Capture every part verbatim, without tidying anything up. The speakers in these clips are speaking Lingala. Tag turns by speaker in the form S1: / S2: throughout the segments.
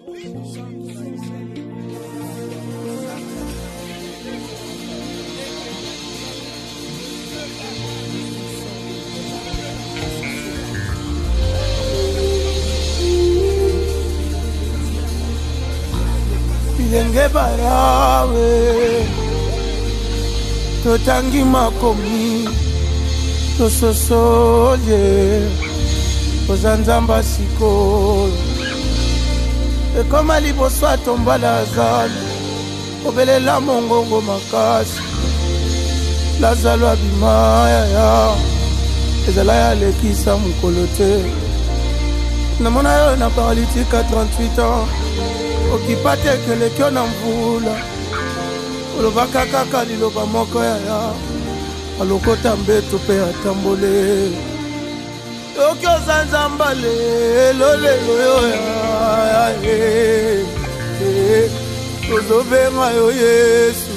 S1: Bilenge barawe totangi makomi tososoye ozanzamba sikoyo ekoma liboso atombala azali obelela mongongo makasi lazalo abimaya ya ezala yalekisa mokolo te namona yo na paralytique à trente-huit ans okipa te keleki yo na mvula olobaka kaka liloba moko yaya alokota mbeto mpe atambole yoki ozanzamba lelo lelo yo yaya tozobenga yo Yesu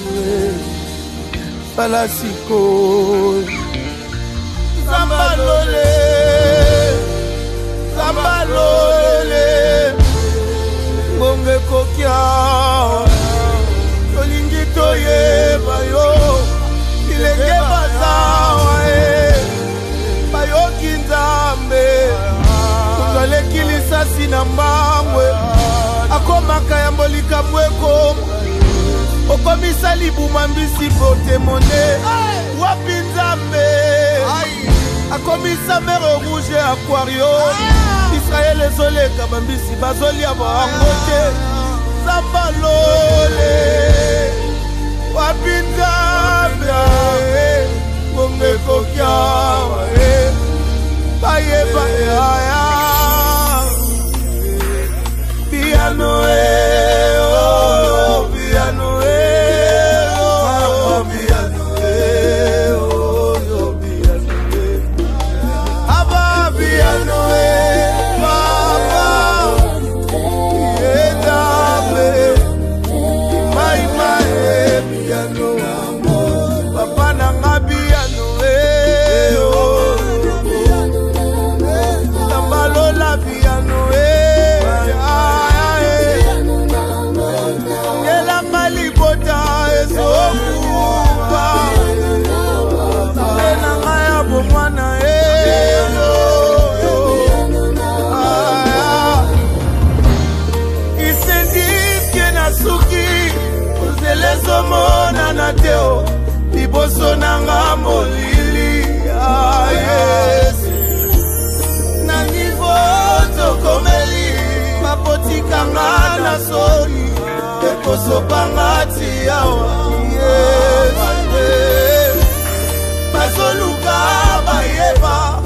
S1: sala sikoyo zamba lole zamba lole bonge kokia tolingi toyeba yo bilenge bazawa e bayoki nzambe ozaleki lisasi na mbangwe akomaka ya mbolikabu ekoma okomisa libuma mbisi potemone wapi nzambe akomisa mere rouge aquario Israel ezoleka bambisi bazolia bango te zamba lole wapi nzambe bonge kokiawa bayeba yaya piano e oh piano e oh piano e oh yo piano e aba piano e papa yedabe mai mai piano papa na piano e oh tambalola piano e mona na teo liboso nanga molili ah Yesu na nivo tokomeli mapotikanga na soni ekosopanga ti awa Yesu bazoluka bayeba